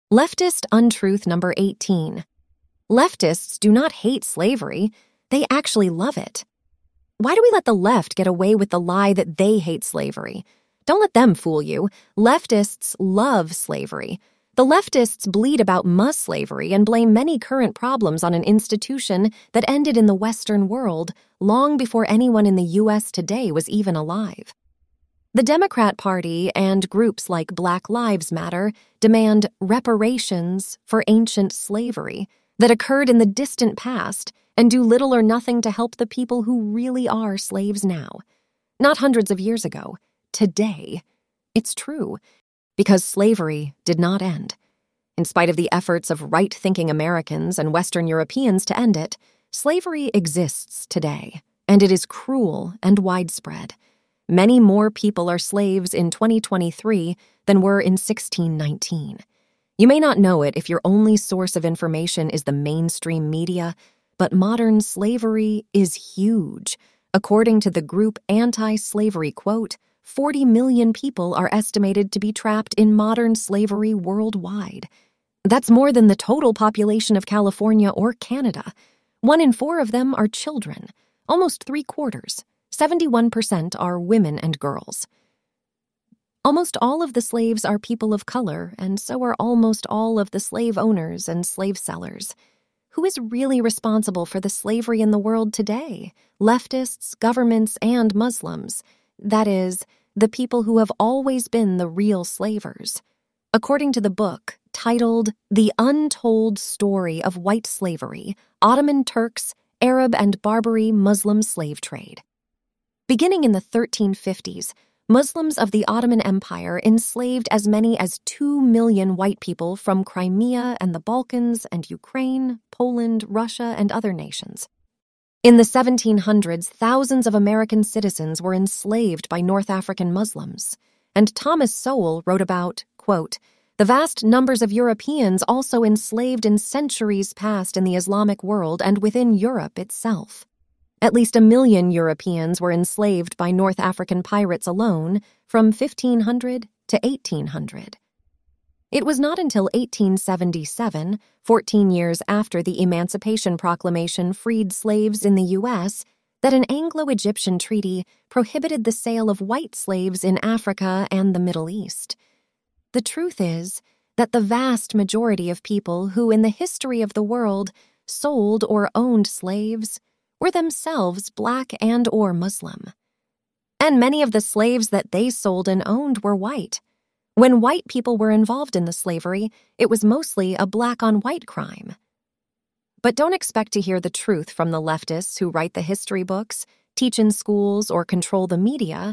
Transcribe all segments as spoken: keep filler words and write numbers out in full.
Leftist untruth number eighteen. Leftists do not hate slavery, they actually love it. Why do we let the left get away with the lie that they hate slavery? Don't let them fool you. Leftists love slavery. The leftists bleed about mus-slavery and blame many current problems on an institution that ended in the Western world long before anyone in the U S today was even alive. The Democrat Party and groups like Black Lives Matter demand reparations for ancient slavery that occurred in the distant past and do little or nothing to help the people who really are slaves now. Not hundreds of years ago, today. It's true, because slavery did not end. In spite of the efforts of right-thinking Americans and Western Europeans to end it, slavery exists today, and it is cruel and widespread. Many more people are slaves in twenty twenty-three than were in sixteen nineteen. You may not know it if your only source of information is the mainstream media, but modern slavery is huge. According to the group Anti-Slavery Quote, forty million people are estimated to be trapped in modern slavery worldwide. That's more than the total population of California or Canada. One in four of them are children, almost three quarters. seventy-one percent are women and girls. Almost all of the slaves are people of color, and so are almost all of the slave owners and slave sellers. Who is really responsible for the slavery in the world today? Leftists, governments, and Muslims. That is, the people who have always been the real slavers. According to the book, titled The Untold Story of White Slavery, Ottoman Turks, Arab and Barbary Muslim Slave Trade. Beginning in the thirteen fifties, Muslims of the Ottoman Empire enslaved as many as two million white people from Crimea and the Balkans and Ukraine, Poland, Russia, and other nations. In the seventeen hundreds, thousands of American citizens were enslaved by North African Muslims, and Thomas Sowell wrote about, quote, the vast numbers of Europeans also enslaved in centuries past in the Islamic world and within Europe itself. At least a million Europeans were enslaved by North African pirates alone from fifteen hundred to eighteen hundred. It was not until eighteen seventy-seven, fourteen years after the Emancipation Proclamation freed slaves in the U S, that an Anglo-Egyptian treaty prohibited the sale of white slaves in Africa and the Middle East. The truth is that the vast majority of people who in the history of the world sold or owned slaves were themselves Black and or Muslim. And many of the slaves that they sold and owned were white. When white people were involved in the slavery, it was mostly a black-on-white crime. But don't expect to hear the truth from the leftists who write the history books, teach in schools, or control the media.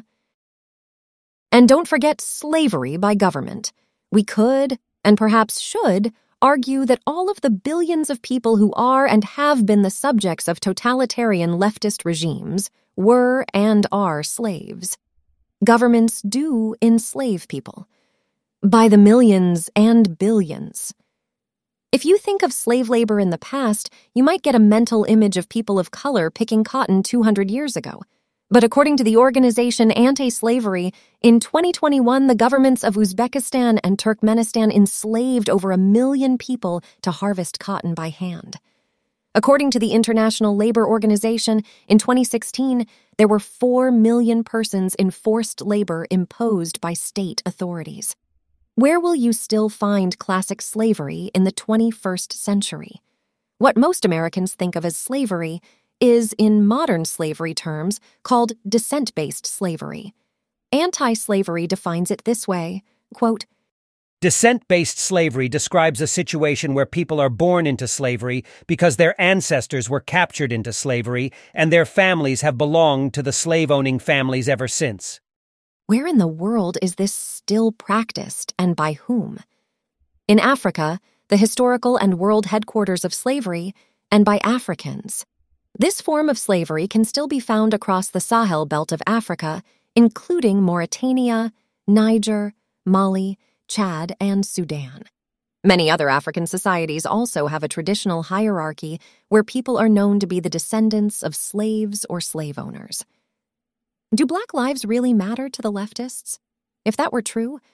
And don't forget slavery by government. We could, and perhaps should, argue that all of the billions of people who are and have been the subjects of totalitarian leftist regimes were and are slaves. Governments do enslave people. By the millions and billions. If you think of slave labor in the past, you might get a mental image of people of color picking cotton two hundred years ago. But according to the organization Anti-Slavery, in twenty twenty-one, the governments of Uzbekistan and Turkmenistan enslaved over a million people to harvest cotton by hand. According to the International Labor Organization, in twenty sixteen, there were four million persons in forced labor imposed by state authorities. Where will you still find classic slavery in the twenty-first century? What most Americans think of as slavery is, in modern slavery terms, called descent-based slavery. Anti-slavery defines it this way, quote, descent-based slavery describes a situation where people are born into slavery because their ancestors were captured into slavery and their families have belonged to the slave-owning families ever since. Where in the world is this still practiced, and by whom? In Africa, the historical and world headquarters of slavery, and by Africans. This form of slavery can still be found across the Sahel belt of Africa, including Mauritania, Niger, Mali, Chad, and Sudan. Many other African societies also have a traditional hierarchy where people are known to be the descendants of slaves or slave owners. Do Black lives really matter to the leftists? If that were true,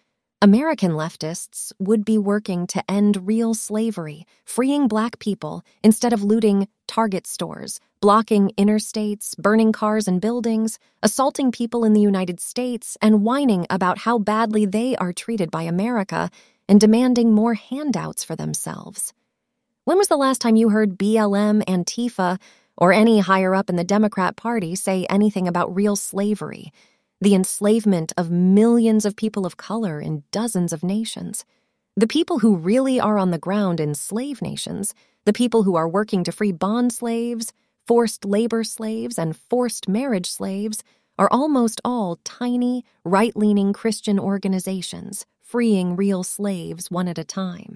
American leftists would be working to end real slavery, freeing black people instead of looting Target stores, blocking interstates, burning cars and buildings, assaulting people in the United States, and whining about how badly they are treated by America and demanding more handouts for themselves. When was the last time you heard B L M, Antifa, or any higher up in the Democrat Party say anything about real slavery, the enslavement of millions of people of color in dozens of nations? The people who really are on the ground in slave nations, the people who are working to free bond slaves, forced labor slaves, and forced marriage slaves, are almost all tiny, right-leaning Christian organizations, freeing real slaves one at a time.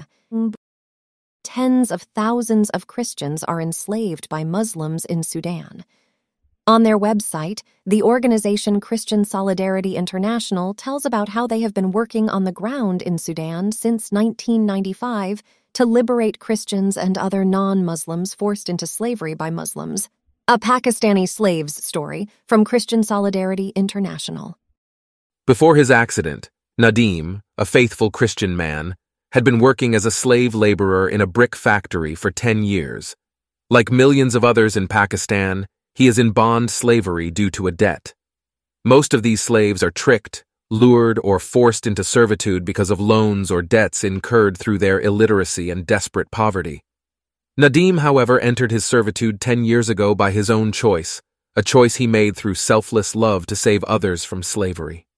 Tens of thousands of Christians are enslaved by Muslims in Sudan. On their website, the organization Christian Solidarity International tells about how they have been working on the ground in Sudan since nineteen ninety-five to liberate Christians and other non-Muslims forced into slavery by Muslims. A Pakistani slave's story from Christian Solidarity International. Before his accident, Nadim, a faithful Christian man, had been working as a slave laborer in a brick factory for ten years. Like millions of others in Pakistan, he is in bond slavery due to a debt. Most of these slaves are tricked, lured, or forced into servitude because of loans or debts incurred through their illiteracy and desperate poverty. Nadim, however, entered his servitude ten years ago by his own choice, a choice he made through selfless love to save others from slavery.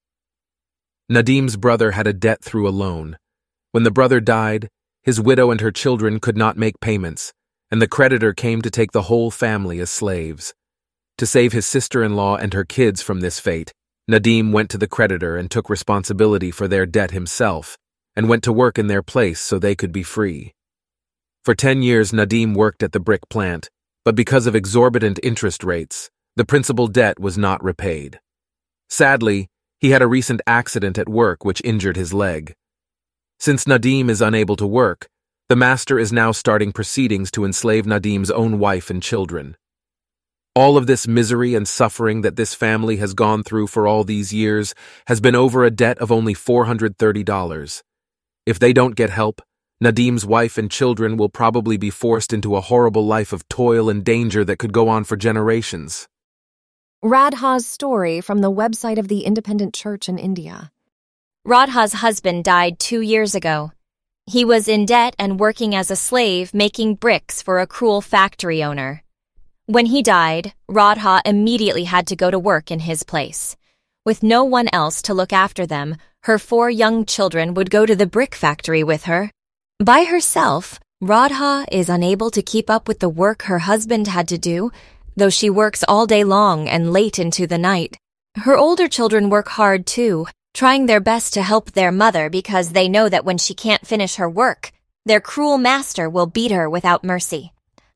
Nadim's brother had a debt through a loan. When the brother died, his widow and her children could not make payments, and the creditor came to take the whole family as slaves. To save his sister-in-law and her kids from this fate, Nadim went to the creditor and took responsibility for their debt himself, and went to work in their place so they could be free. For ten years, Nadim worked at the brick plant, but because of exorbitant interest rates, the principal debt was not repaid. Sadly, he had a recent accident at work which injured his leg. Since Nadim is unable to work, the master is now starting proceedings to enslave Nadim's own wife and children. All of this misery and suffering that this family has gone through for all these years has been over a debt of only four hundred thirty dollars. If they don't get help, Nadim's wife and children will probably be forced into a horrible life of toil and danger that could go on for generations. Radha's story from the website of the Independent Church in India. Radha's husband died two years ago. He was in debt and working as a slave making bricks for a cruel factory owner. When he died, Radha immediately had to go to work in his place. With no one else to look after them, her four young children would go to the brick factory with her. By herself, Radha is unable to keep up with the work her husband had to do, though she works all day long and late into the night. Her older children work hard too, trying their best to help their mother because they know that when she can't finish her work, their cruel master will beat her without mercy.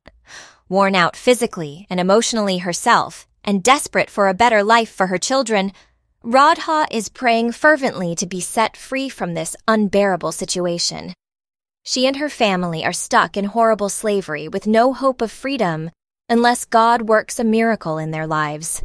Worn out physically and emotionally herself, and desperate for a better life for her children, Radha is praying fervently to be set free from this unbearable situation. She and her family are stuck in horrible slavery with no hope of freedom unless God works a miracle in their lives.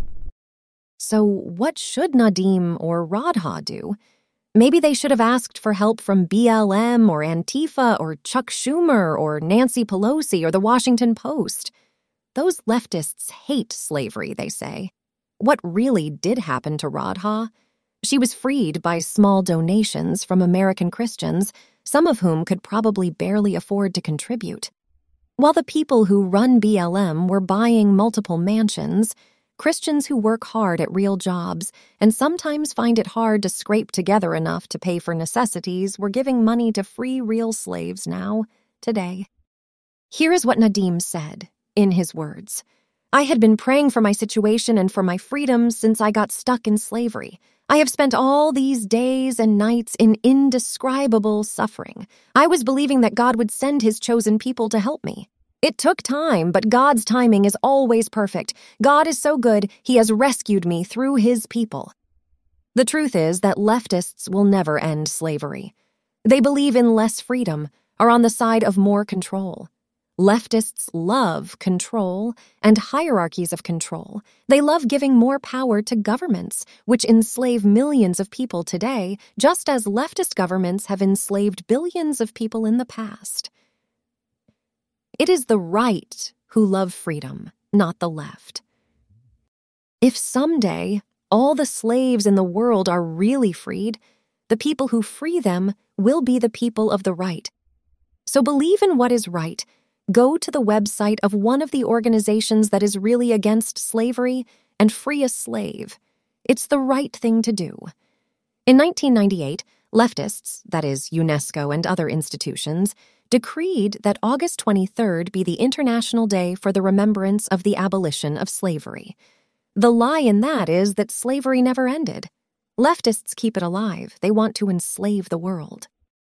So what should Nadim or Radha do? Maybe they should have asked for help from B L M or Antifa or Chuck Schumer or Nancy Pelosi or the Washington Post. Those leftists hate slavery, they say. What really did happen to Radha? She was freed by small donations from American Christians, some of whom could probably barely afford to contribute. While the people who run B L M were buying multiple mansions, Christians who work hard at real jobs and sometimes find it hard to scrape together enough to pay for necessities were giving money to free real slaves now, today. Here is what Nadim said, in his words. I had been praying for my situation and for my freedom since I got stuck in slavery. I have spent all these days and nights in indescribable suffering. I was believing that God would send his chosen people to help me. It took time, but God's timing is always perfect. God is so good, he has rescued me through his people. The truth is that leftists will never end slavery. They believe in less freedom, are on the side of more control. Leftists love control and hierarchies of control. They love giving more power to governments, which enslave millions of people today, just as leftist governments have enslaved billions of people in the past. It is the right who love freedom, not the left. If someday all the slaves in the world are really freed, the people who free them will be the people of the right. So believe in what is right. Go to the website of one of the organizations that is really against slavery and free a slave. It's the right thing to do. In nineteen ninety-eight, leftists, that is UNESCO and other institutions, decreed that August twenty-third be the International Day for the remembrance of the abolition of slavery. The lie in that is that slavery never ended. Leftists keep it alive. They want to enslave the world.